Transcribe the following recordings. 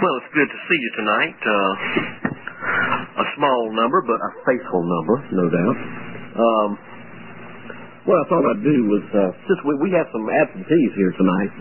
Well, it's good to see you tonight. A small number, but a faithful number, no doubt. What I thought I'd do was, since we have some absentees here tonight,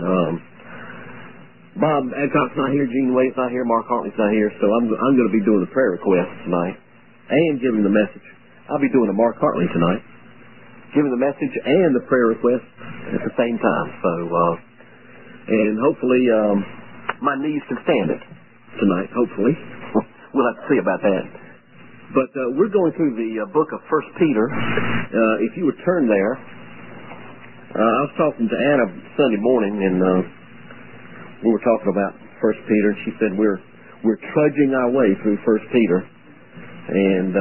Bob Adcock's not here, Gene Wade's not here, Mark Hartley's not here, so I'm going to be doing the prayer request tonight and giving the message. I'll be doing a Mark Hartley tonight, giving the message and the prayer request at the same time. So, and hopefully my knees can stand it tonight, hopefully. We'll have to see about that. But we're going through the book of 1 Peter. If you would turn there. I was talking to Anna Sunday morning, and we were talking about 1 Peter, and she said we're trudging our way through 1 Peter. And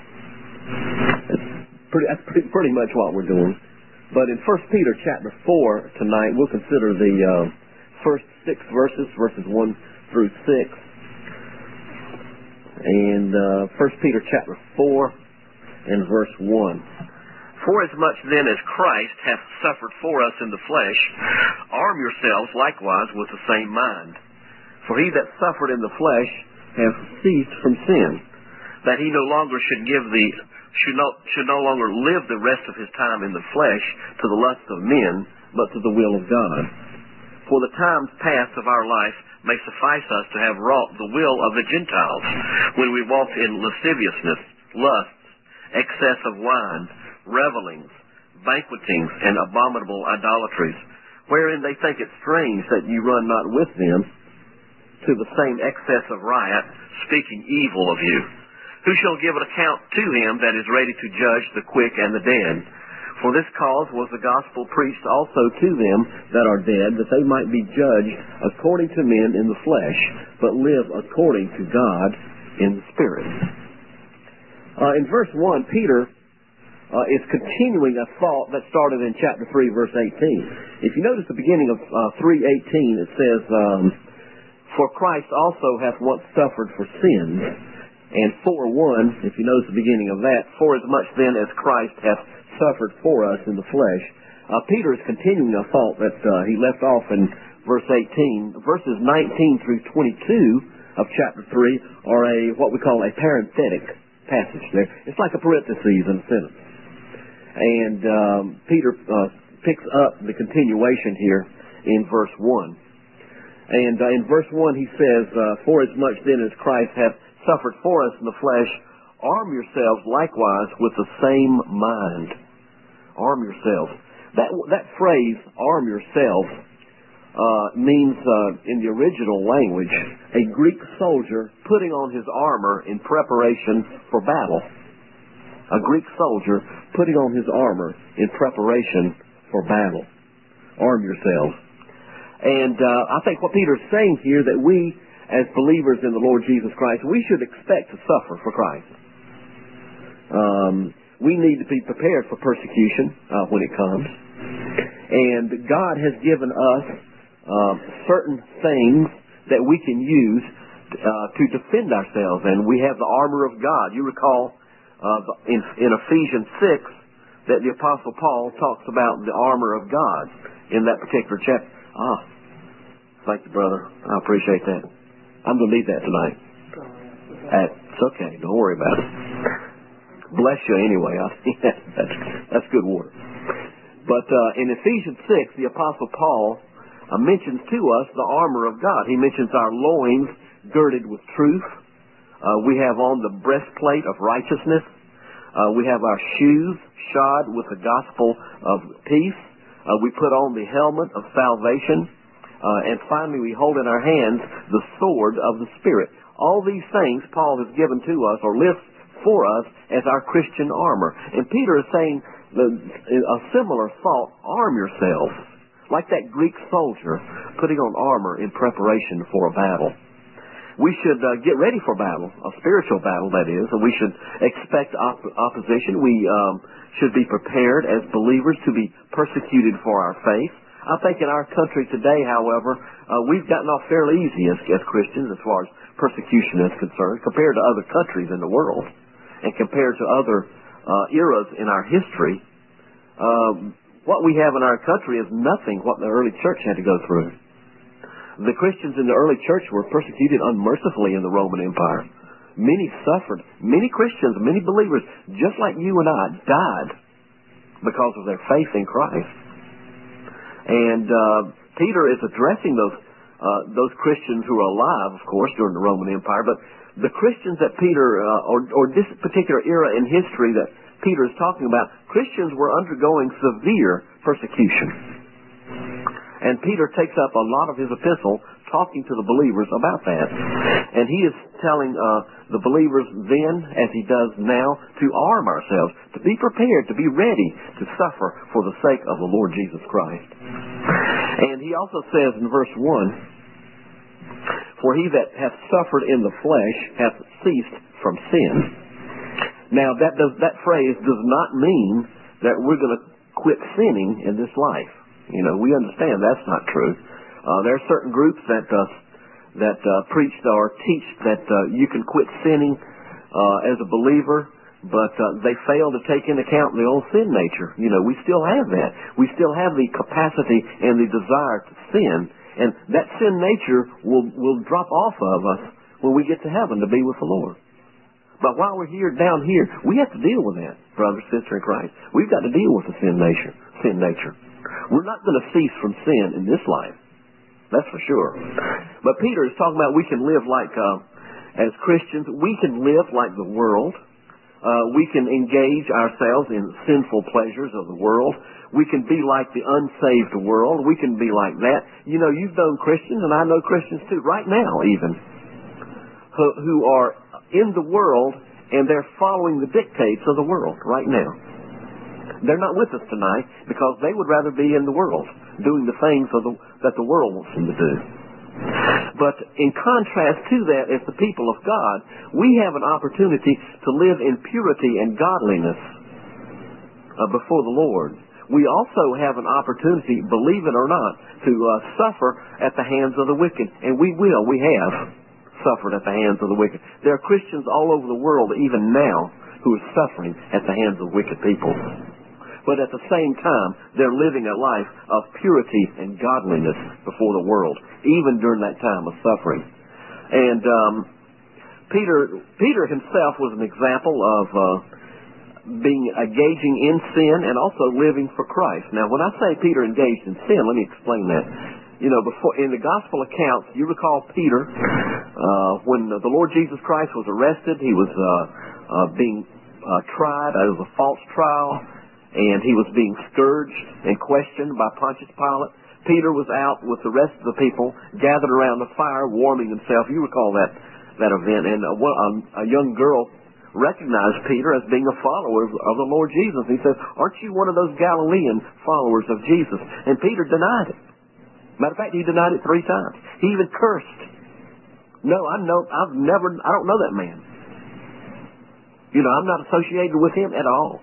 that's pretty much what we're doing. But in 1 Peter chapter 4 tonight, we'll consider the first 6 verses, verses 1 through 6. And 1 Peter chapter 4 and verse 1. Forasmuch then as Christ hath suffered for us in the flesh, arm yourselves likewise with the same mind. For he that suffered in the flesh hath ceased from sin, that he no longer should no longer live the rest of his time in the flesh to the lust of men, but to the will of God. For the times past of our life may suffice us to have wrought the will of the Gentiles, when we walked in lasciviousness, lusts, excess of wine, revellings, banquetings, and abominable idolatries, wherein they think it strange that you run not with them to the same excess of riot, speaking evil of you. Who shall give an account to him that is ready to judge the quick and the dead? For this cause was the gospel preached also to them that are dead, that they might be judged according to men in the flesh, but live according to God in the Spirit. In verse 1, Peter is continuing a thought that started in chapter 3, verse 18. If you notice the beginning of 3:18, it says, For Christ also hath once suffered for sins. And 4:1, if you notice the beginning of that, Forasmuch then as Christ hath suffered for us in the flesh. Peter is continuing a thought that he left off in verse 18. Verses 19 through 22 of chapter 3 are what we call a parenthetic passage there. It's like a parenthesis in a sentence. And Peter picks up the continuation here in verse 1. And in verse 1 he says, Forasmuch then as Christ hath suffered for us in the flesh, arm yourselves likewise with the same mind. Arm yourselves. That phrase, arm yourself, means, in the original language, a Greek soldier putting on his armor in preparation for battle. A Greek soldier putting on his armor in preparation for battle. Arm yourselves. And I think what Peter's saying here, that we, as believers in the Lord Jesus Christ, we should expect to suffer for Christ. We need to be prepared for persecution when it comes. And God has given us certain things that we can use to defend ourselves. And we have the armor of God. You recall in Ephesians 6 that the Apostle Paul talks about the armor of God in that particular chapter. Thank you, brother. I appreciate that. I'm going to need that tonight. It's okay. Don't worry about it. Bless you anyway. That's good water. But in Ephesians 6, the Apostle Paul mentions to us the armor of God. He mentions our loins girded with truth. We have on the breastplate of righteousness. We have our shoes shod with the gospel of peace. We put on the helmet of salvation. And finally, we hold in our hands the sword of the Spirit. All these things Paul has given to us, or lists for us, as our Christian armor. And Peter is saying a similar thought: arm yourselves, like that Greek soldier putting on armor in preparation for a battle. We should get ready for battle, a spiritual battle, that is, and we should expect opposition. We should be prepared as believers to be persecuted for our faith. I think in our country today, however, we've gotten off fairly easy as Christians as far as persecution is concerned, compared to other countries in the world and compared to other eras in our history. What we have in our country is nothing what the early church had to go through. The Christians in the early church were persecuted unmercifully in the Roman Empire. Many suffered. Many Christians, many believers, just like you and I, died because of their faith in Christ. And Peter is addressing those Christians who are alive, of course, during the Roman Empire. But the Christians that Peter, or this particular era in history that Peter is talking about, Christians were undergoing severe persecution. And Peter takes up a lot of his epistle talking to the believers about that. And he is telling the believers then, as he does now, to arm ourselves, to be prepared, to be ready to suffer for the sake of the Lord Jesus Christ. And he also says in verse 1, "For he that hath suffered in the flesh hath ceased from sin." Now, that phrase does not mean that we're going to quit sinning in this life. You know, we understand that's not true. There are certain groups that preach or teach that you can quit sinning as a believer, but they fail to take into account the old sin nature. You know, we still have that. We still have the capacity and the desire to sin, and that sin nature will drop off of us when we get to heaven to be with the Lord. But while we're down here, we have to deal with that, brother, sister in Christ. We've got to deal with the sin nature. We're not going to cease from sin in this life. That's for sure. But Peter is talking about we can live like, as Christians, we can live like the world. We can engage ourselves in sinful pleasures of the world. We can be like the unsaved world. We can be like that. You know, you've known Christians, and I know Christians too, right now even, who are in the world, and they're following the dictates of the world right now. They're not with us tonight because they would rather be in the world, doing the things that the world wants them to do. But in contrast to that, as the people of God, we have an opportunity to live in purity and godliness before the Lord. We also have an opportunity, believe it or not, to suffer at the hands of the wicked. And we will. We have suffered at the hands of the wicked. There are Christians all over the world, even now, who are suffering at the hands of wicked people. But at the same time, they're living a life of purity and godliness before the world, even during that time of suffering. And Peter himself was an example of engaging in sin and also living for Christ. Now, when I say Peter engaged in sin, let me explain that. You know, before in the gospel accounts, you recall Peter, when the Lord Jesus Christ was arrested, he was being tried. It was a false trial, and he was being scourged and questioned by Pontius Pilate. Peter was out with the rest of the people, gathered around the fire, warming himself. You recall that event, and a young girl recognized Peter as being a follower of the Lord Jesus. He says, "Aren't you one of those Galilean followers of Jesus?" And Peter denied it. Matter of fact, he denied it 3 times. He even cursed. "No, I don't know that man. You know, I'm not associated with him at all."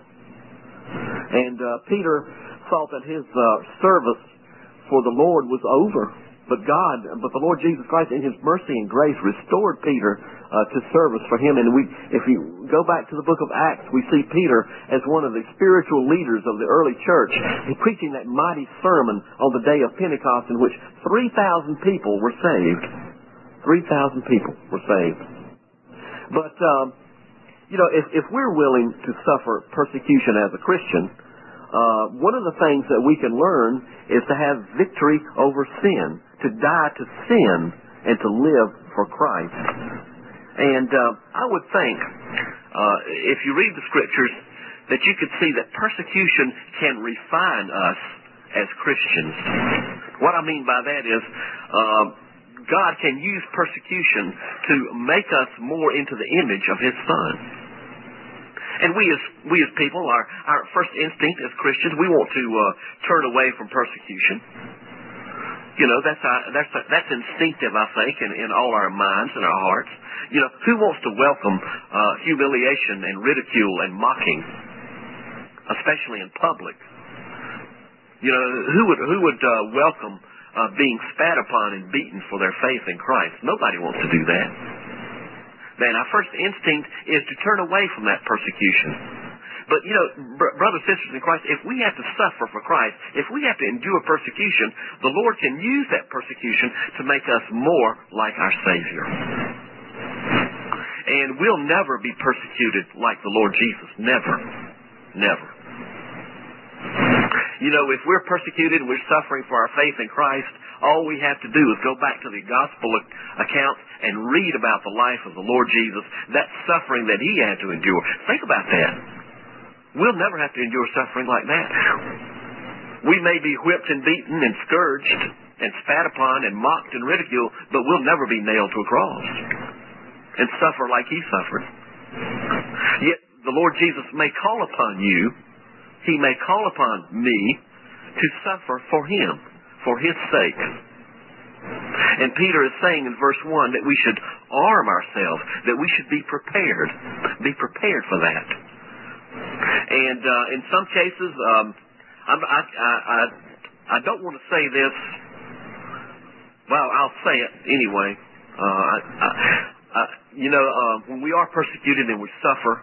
And Peter thought that his service for the Lord was over. But the Lord Jesus Christ, in His mercy and grace, restored Peter to service for Him. And if you go back to the book of Acts, we see Peter as one of the spiritual leaders of the early church, preaching that mighty sermon on the day of Pentecost, in which 3,000 people were saved. 3,000 people were saved. But you know, if we're willing to suffer persecution as a Christian, one of the things that we can learn is to have victory over sin, to die to sin, and to live for Christ. And I would think, if you read the Scriptures, that you could see that persecution can refine us as Christians. What I mean by that is, God can use persecution to make us more into the image of His Son. And we as people, our first instinct as Christians, we want to turn away from persecution. You know, that's instinctive, I think, in all our minds and our hearts. You know, who wants to welcome humiliation and ridicule and mocking, especially in public? You know, who would welcome being spat upon and beaten for their faith in Christ? Nobody wants to do that. Then our first instinct is to turn away from that persecution. But, brothers and sisters in Christ, if we have to suffer for Christ, if we have to endure persecution, the Lord can use that persecution to make us more like our Savior. And we'll never be persecuted like the Lord Jesus. Never. Never. If we're persecuted and we're suffering for our faith in Christ, all we have to do is go back to the gospel accounts and read about the life of the Lord Jesus, that suffering that He had to endure. Think about that. We'll never have to endure suffering like that. We may be whipped and beaten and scourged and spat upon and mocked and ridiculed, but we'll never be nailed to a cross and suffer like He suffered. Yet the Lord Jesus may call upon you, He may call upon me to suffer for Him, for His sake. And Peter is saying in verse 1 that we should arm ourselves, that we should be prepared for that. And in some cases, I don't want to say this. Well, I'll say it anyway. When we are persecuted and we suffer,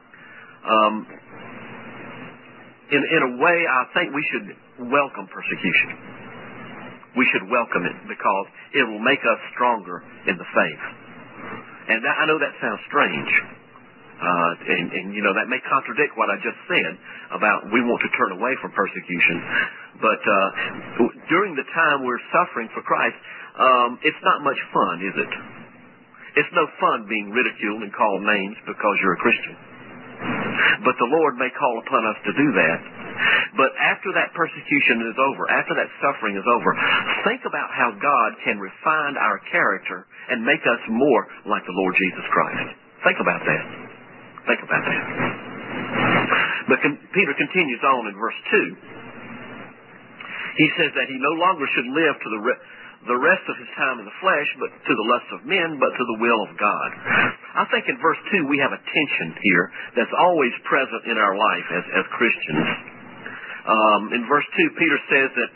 in a way, I think we should welcome persecution. We should welcome it because it will make us stronger in the faith. And I know that sounds strange. And that may contradict what I just said about we want to turn away from persecution. But during the time we're suffering for Christ, it's not much fun, is it? It's no fun being ridiculed and called names because you're a Christian. But the Lord may call upon us to do that. But after that persecution is over, after that suffering is over, think about how God can refine our character and make us more like the Lord Jesus Christ. Think about that. Think about that. But Peter continues on in verse 2. He says that he no longer should live to the rest of his time in the flesh, but to the lust of men, but to the will of God. I think in verse 2 we have a tension here that's always present in our life as Christians. In verse 2, Peter says that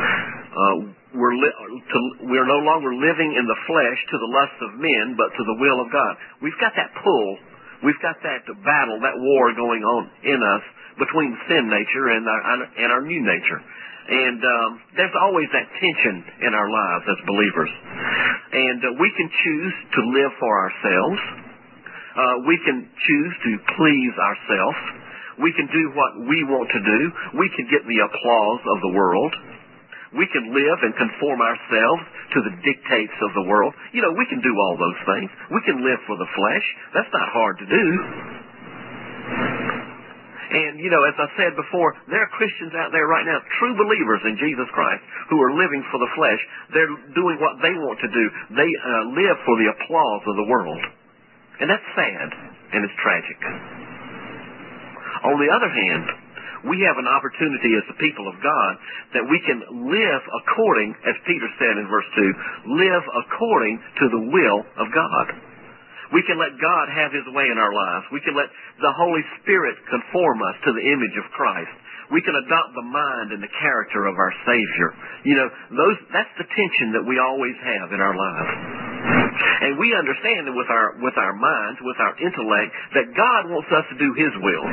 we're no longer living in the flesh to the lust of men, but to the will of God. We've got that pull. We've got that battle, that war going on in us between the sin nature and our new nature. And there's always that tension in our lives as believers. And we can choose to live for ourselves. We can choose to please ourselves. We can do what we want to do. We can get the applause of the world. We can live and conform ourselves to the dictates of the world. We can do all those things. We can live for the flesh. That's not hard to do. And, as I said before, there are Christians out there right now, true believers in Jesus Christ, who are living for the flesh. They're doing what they want to do. They live for the applause of the world. And that's sad, and it's tragic. On the other hand, we have an opportunity as the people of God that we can live according, as Peter said in verse 2, live according to the will of God. We can let God have His way in our lives. We can let the Holy Spirit conform us to the image of Christ. We can adopt the mind and the character of our Savior. That's the tension that we always have in our lives. And we understand that with our minds, with our intellect, that God wants us to do His will.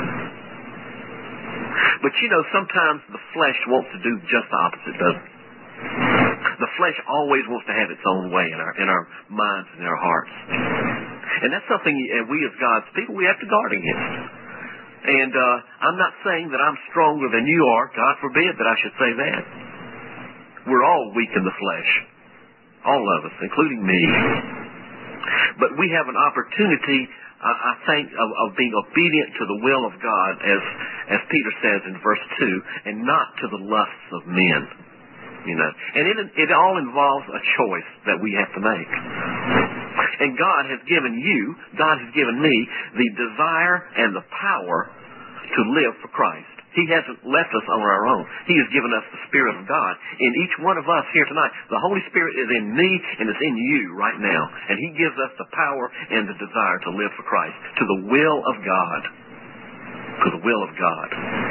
But sometimes the flesh wants to do just the opposite, doesn't it? The flesh always wants to have its own way in our minds and in our hearts. And that's something we as God's people, we have to guard against. And I'm not saying that I'm stronger than you are. God forbid that I should say that. We're all weak in the flesh. All of us, including me. But we have an opportunity, I think, of being obedient to the will of God, as Peter says in verse 2, and not to the lusts of men. And it all involves a choice that we have to make. And God has given me the desire and the power to live for Christ. He hasn't left us on our own. He has given us the Spirit of God. In each one of us here tonight, the Holy Spirit is in me and it's in you right now. And He gives us the power and the desire to live for Christ, to the will of God. To the will of God.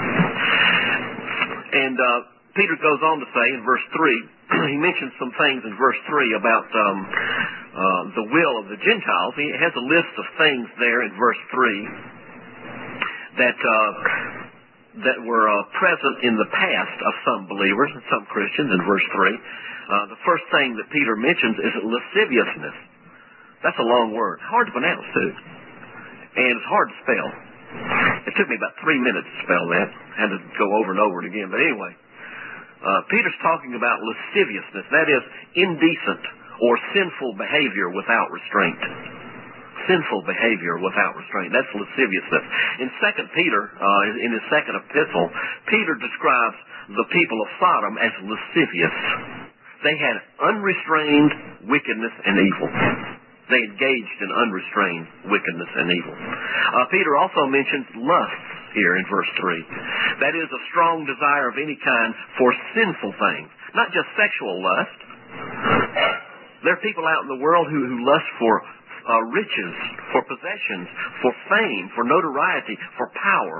And Peter goes on to say in verse 3, he mentions some things in verse 3 about the will of the Gentiles. He has a list of things there in verse 3 that that were present in the past of some believers and some Christians in verse 3. The first thing that Peter mentions is lasciviousness. That's a long word. Hard to pronounce, too. And it's hard to spell. It took me about 3 minutes to spell that. I had to go over and over it again. But anyway, Peter's talking about lasciviousness. That is indecent or sinful behavior without restraint. Sinful behavior without restraint. That's lasciviousness. In 2 Peter, in his second epistle, Peter describes the people of Sodom as lascivious. They had unrestrained wickedness and evil. They engaged in unrestrained wickedness and evil. Peter also mentions lusts here in verse 3. That is a strong desire of any kind for sinful things. Not just sexual lust. There are people out in the world who lust for riches, for possessions, for fame, for notoriety, for power.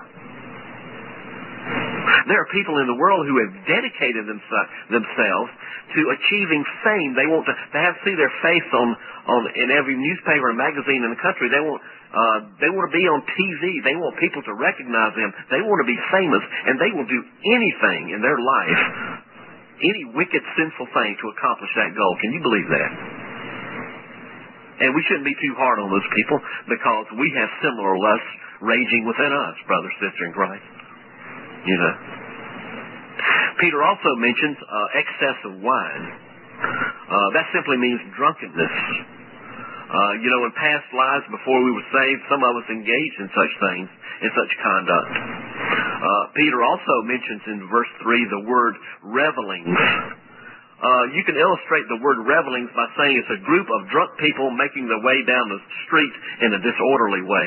There are people in the world who have dedicated themselves to achieving fame. They want to see their face in every newspaper and magazine in the country. They want to be on TV. They want people to recognize them. They want to be famous, and they will do anything in their life, any wicked, sinful thing to accomplish that goal. Can you believe that? And we shouldn't be too hard on those people because we have similar lusts raging within us, brother, sister in Christ. You know. Peter also mentions excess of wine. That simply means drunkenness. In past lives before we were saved, some of us engaged in such things, in such conduct. Peter also mentions in verse 3 the word revelings. You can illustrate the word revelings by saying it's a group of drunk people making their way down the street in a disorderly way.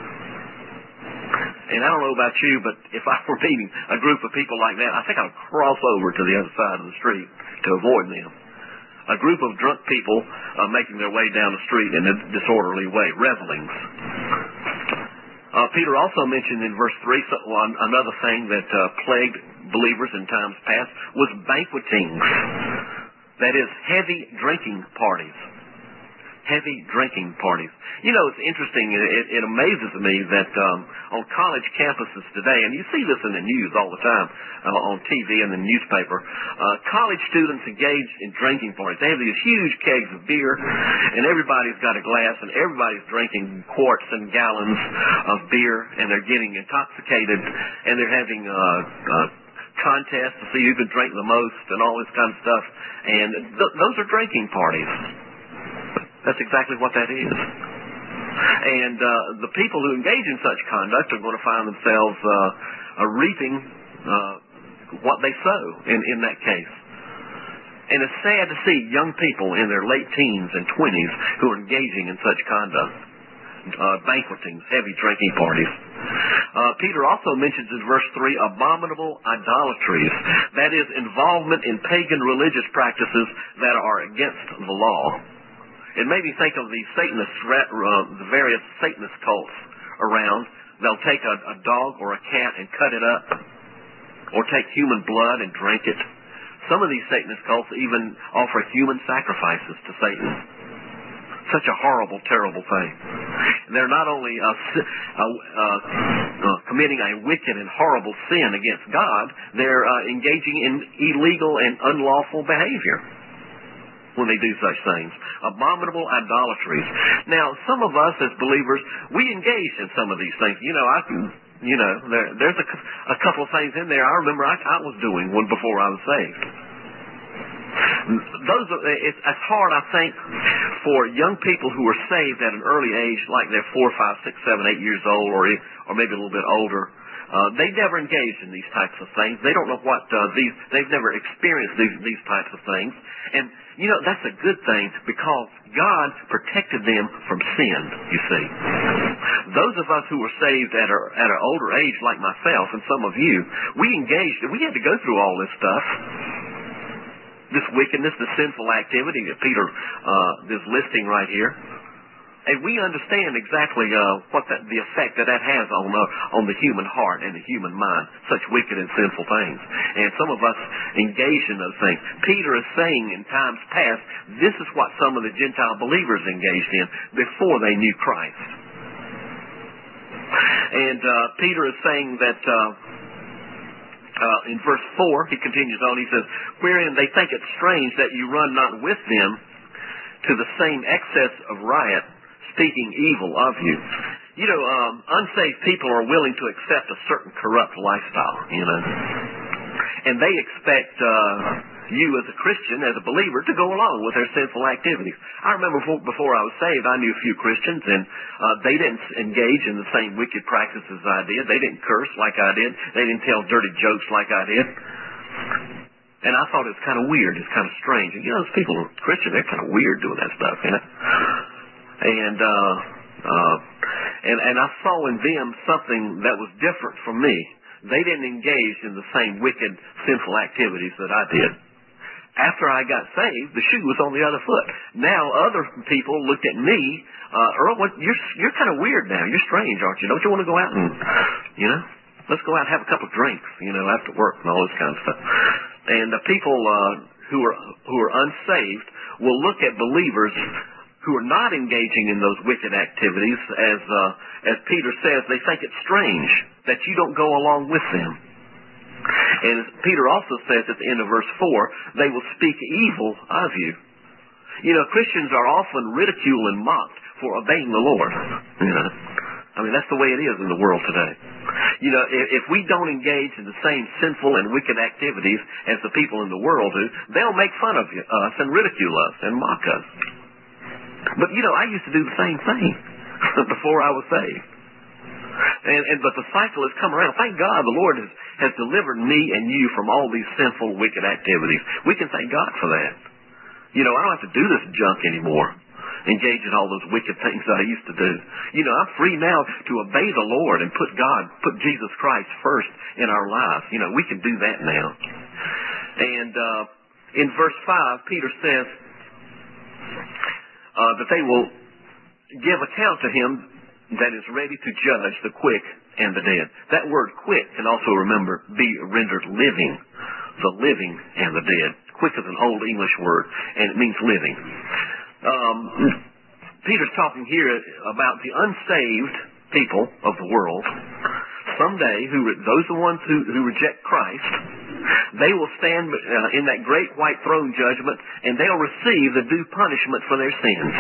And I don't know about you, but if I were meeting a group of people like that, I think I'd cross over to the other side of the street to avoid them. A group of drunk people making their way down the street in a disorderly way, revelings. Peter also mentioned in verse 3 another thing that plagued believers in times past was banquetings. That is, heavy drinking parties. Heavy drinking parties. You know, it's interesting. It amazes me that on college campuses today, and you see this in the news all the time, on TV and the newspaper, college students engage in drinking parties. They have these huge kegs of beer, and everybody's got a glass, and everybody's drinking quarts and gallons of beer, and they're getting intoxicated, and they're having contests to see who can drink the most and all this kind of stuff. And those are drinking parties. That's exactly what that is. And the people who engage in such conduct are going to find themselves reaping what they sow in that case. And it's sad to see young people in their late teens and 20s who are engaging in such conduct. Banquetings, heavy drinking parties. Peter also mentions in verse 3 abominable idolatries. That is, involvement in pagan religious practices that are against the law. It made me think of the the various Satanist cults around. They'll take a dog or a cat and cut it up, or take human blood and drink it. Some of these Satanist cults even offer human sacrifices to Satan. Such a horrible, terrible thing. They're not only committing a wicked and horrible sin against God, they're engaging in illegal and unlawful behavior when they do such things. Abominable idolatries. Now, some of us as believers, we engage in some of these things. There's a couple of things in there I remember I was doing before I was saved. It's hard, I think, for young people who are saved at an early age, like they're 4, 5, 6, 7, 8 years old, or maybe a little bit older. They never engaged in these types of things. They don't know what they've never experienced these types of things. And, that's a good thing because God protected them from sin, you see. Those of us who were saved at an older age, like myself and some of you, we had to go through all this stuff. This wickedness, this sinful activity that Peter is listing right here. And we understand exactly what the effect that has on the human heart and the human mind, such wicked and sinful things. And some of us engage in those things. Peter is saying in times past, this is what some of the Gentile believers engaged in before they knew Christ. And Peter is saying that In verse 4, he continues on, he says, wherein they think it strange that you run not with them to the same excess of riot, speaking evil of you. Unsaved people are willing to accept a certain corrupt lifestyle, and they expect you as a Christian, as a believer, to go along with their sinful activities. I remember before I was saved, I knew a few Christians, and they didn't engage in the same wicked practices I did. They didn't curse like I did. They didn't tell dirty jokes like I did. And I thought it was kind of weird. It's kind of strange. And, those people, Christians, they're kind of weird doing that stuff, And I saw in them something that was different from me. They didn't engage in the same wicked, sinful activities that I did. After I got saved, the shoe was on the other foot. Now other people looked at me, Earl, you're kind of weird now. You're strange, aren't you? Don't you want to go out and, let's go out and have a couple of drinks, after work and all this kind of stuff. And the people who are unsaved will look at believers who are not engaging in those wicked activities, as Peter says, they think it's strange that you don't go along with them. And as Peter also says at the end of verse 4, they will speak evil of you. Christians are often ridiculed and mocked for obeying the Lord. That's the way it is in the world today. If we don't engage in the same sinful and wicked activities as the people in the world do, they'll make fun of us and ridicule us and mock us. But, I used to do the same thing before I was saved. But the cycle has come around. Thank God the Lord has delivered me and you from all these sinful, wicked activities. We can thank God for that. I don't have to do this junk anymore. Engage in all those wicked things that I used to do. I'm free now to obey the Lord and put Jesus Christ first in our lives. We can do that now. And in verse 5, Peter says that they will give account to him that is ready to judge the quick and the dead. That word quick can also, be rendered living. The living and the dead. Quick is an old English word, and it means living. Peter's talking here about the unsaved people of the world. Someday, those are the ones who reject Christ, they will stand in that great white throne judgment, and they'll receive the due punishment for their sins.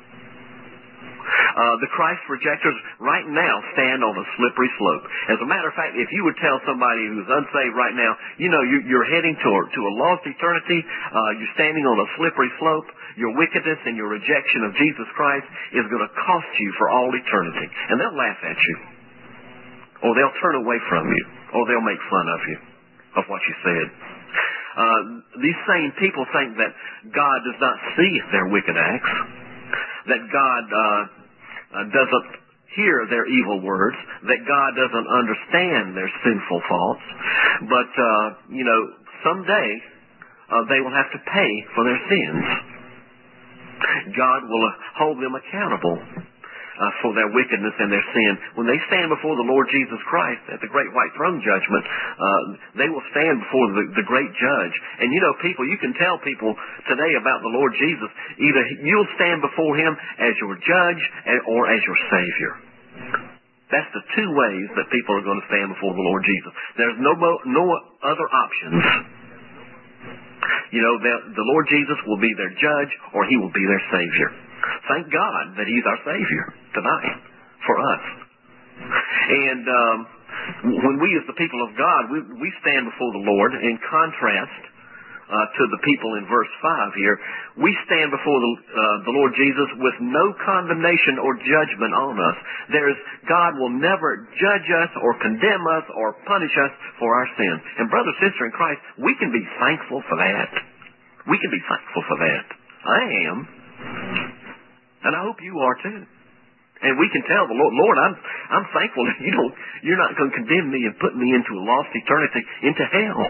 The Christ rejectors right now stand on a slippery slope. As a matter of fact, if you would tell somebody who's unsaved right now, you're heading to a lost eternity, you're standing on a slippery slope, your wickedness and your rejection of Jesus Christ is going to cost you for all eternity. And they'll laugh at you. Or they'll turn away from you. Or they'll make fun of you, of what you said. These same people think that God does not see their wicked acts, that God doesn't hear their evil words, that God doesn't understand their sinful thoughts. But, someday they will have to pay for their sins. God will hold them accountable for their wickedness and their sin. When they stand before the Lord Jesus Christ at the great white throne judgment, they will stand before the great judge. And people, you can tell people today about the Lord Jesus, either you'll stand before him as your judge or as your Savior. That's the two ways that people are going to stand before the Lord Jesus. There's no other options. The Lord Jesus will be their judge or he will be their Savior. Thank God that he's our Savior tonight for us. And when we as the people of God, we stand before the Lord in contrast to the people in verse 5 here. We stand before the Lord Jesus with no condemnation or judgment on us. God will never judge us or condemn us or punish us for our sins. And brother, sister in Christ, we can be thankful for that. We can be thankful for that. I am. And I hope you are too. And we can tell the Lord, I'm thankful that you're not going to condemn me and put me into a lost eternity, into hell.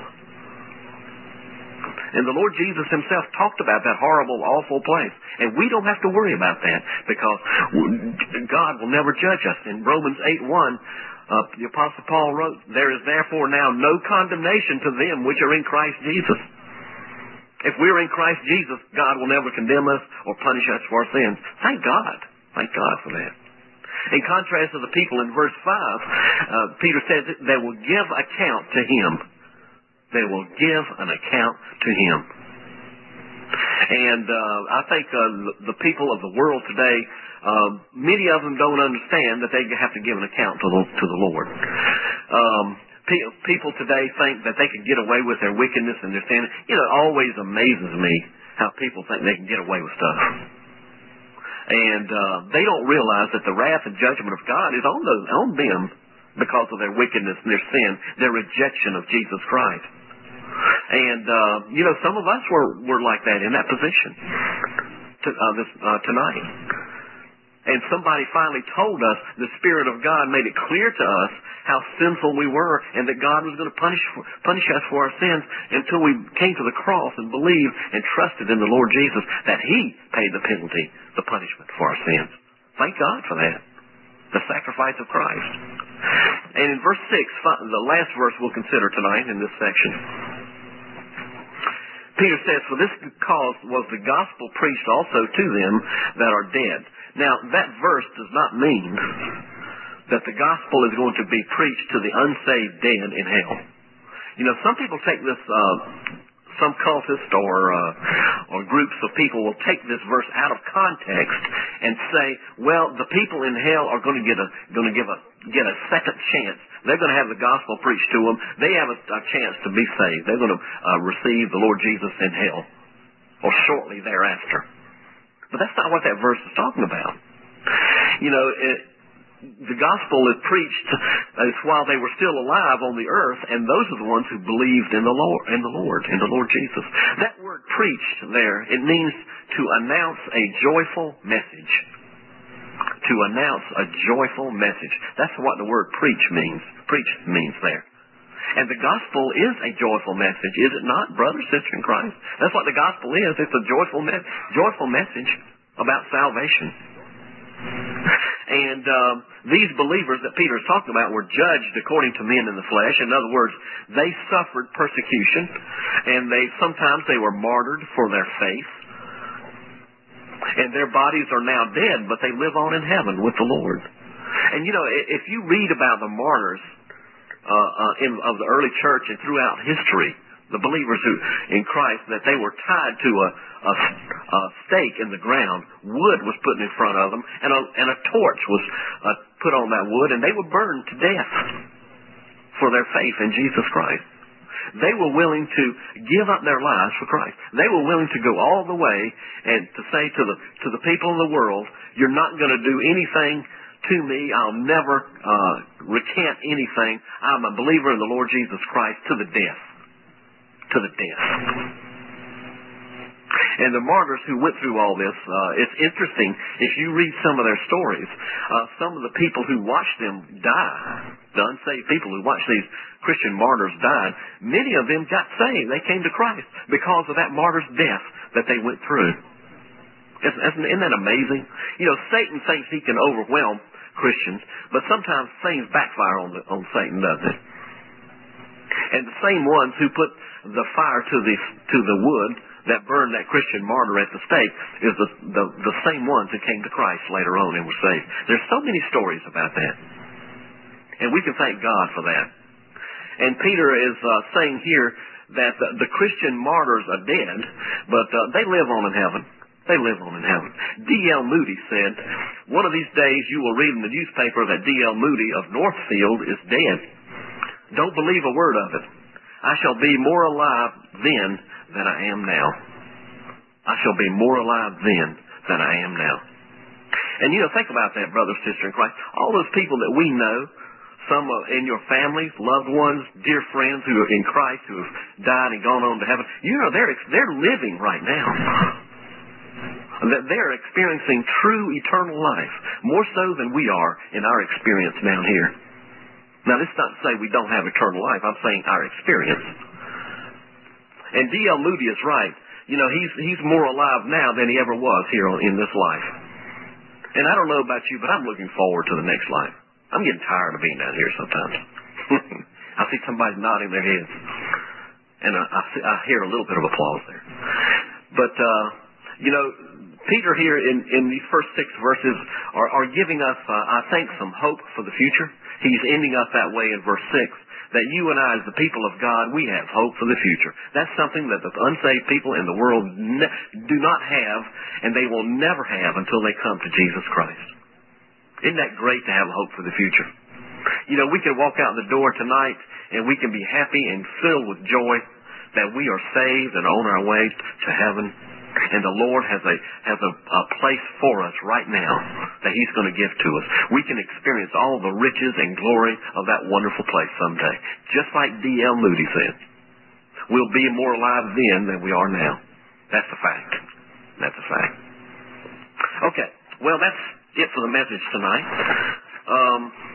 And the Lord Jesus himself talked about that horrible, awful place. And we don't have to worry about that because God will never judge us. In Romans 8:1, the Apostle Paul wrote, "There is therefore now no condemnation to them which are in Christ Jesus." If we're in Christ Jesus, God will never condemn us or punish us for our sins. Thank God. Thank God for that. In contrast to the people in verse 5, Peter says that they will give account to him they will give an account to Him. And I think the people of the world today, many of them don't understand that they have to give an account to the Lord. People today think that they can get away with their wickedness and their sin. It always amazes me how people think they can get away with stuff. And they don't realize that the wrath and judgment of God is on them because of their wickedness and their sin, their rejection of Jesus Christ. And, some of us were like that, in that position tonight. And somebody finally told us, the Spirit of God made it clear to us how sinful we were and that God was going to punish us for our sins until we came to the cross and believed and trusted in the Lord Jesus, that He paid the penalty, the punishment for our sins. Thank God for that. The sacrifice of Christ. And in verse 6, the last verse we'll consider tonight in this section, Peter says, "For this cause was the gospel preached also to them that are dead." Now, that verse does not mean that the gospel is going to be preached to the unsaved dead in hell. Some people take this, some cultists or groups of people will take this verse out of context and say, well, the people in hell are going to get a second chance. They're going to have the gospel preached to them. They have a chance to be saved. They're going to receive the Lord Jesus in hell, or shortly thereafter. But that's not what that verse is talking about. The gospel is preached while they were still alive on the earth, and those are the ones who believed in the Lord Jesus. That word "preached" there, it means to announce a joyful message. To announce a joyful message. That's what the word "preach" means. Preach means there. And the gospel is a joyful message, is it not, brother, sister in Christ? That's what the gospel is. It's a joyful message about salvation. And these believers that Peter is talking about were judged according to men in the flesh. In other words, they suffered persecution, and sometimes they were martyred for their faith. And their bodies are now dead, but they live on in heaven with the Lord. And if you read about the martyrs of the early church and throughout history, the believers in Christ, that they were tied to a stake in the ground. Wood was put in front of them, and a torch was put on that wood, and they were burned to death for their faith in Jesus Christ. They were willing to give up their lives for Christ. They were willing to go all the way and to say to the people in the world, "You're not going to do anything to me. I'll never recant anything. I'm a believer in the Lord Jesus Christ to the death." To the death. And the martyrs who went through all this, it's interesting, if you read some of their stories, some of the people who watched them die, the unsaved people who watched these Christian martyrs die, many of them got saved. They came to Christ because of that martyr's death that they went through. Isn't that amazing? Satan thinks he can overwhelm Christians, but sometimes things backfire on Satan, doesn't it? And the same ones who put the fire to the wood that burned that Christian martyr at the stake is the same ones who came to Christ later on and were saved. There's so many stories about that. And we can thank God for that. And Peter is saying here that the Christian martyrs are dead, but they live on in heaven. They live on in heaven. D.L. Moody said, "One of these days you will read in the newspaper that D.L. Moody of Northfield is dead. Don't believe a word of it. I shall be more alive then than I am now." I shall be more alive then than I am now. And think about that, brother, sister in Christ. All those people that we know, some in your families, loved ones, dear friends who are in Christ, who have died and gone on to heaven, they're living right now. They're experiencing true eternal life, more so than we are in our experience down here. Now, this is not to say we don't have eternal life. I'm saying our experience. And D.L. Moody is right. He's more alive now than he ever was here in this life. And I don't know about you, but I'm looking forward to the next life. I'm getting tired of being down here sometimes. I see somebody nodding their heads. And I hear a little bit of applause there. But, Peter here in these first 6 verses are giving us, I think, some hope for the future. He's ending up that way in verse 6, that you and I, as the people of God, we have hope for the future. That's something that the unsaved people in the world do not have, and they will never have until they come to Jesus Christ. Isn't that great to have hope for the future? You know, we can walk out the door tonight, and we can be happy and filled with joy that we are saved and on our way to heaven. And the Lord has a place for us right now that He's going to give to us. We can experience all the riches and glory of that wonderful place someday. Just like D.L. Moody said, we'll be more alive then than we are now. That's a fact. That's a fact. Okay. Well, that's it for the message tonight.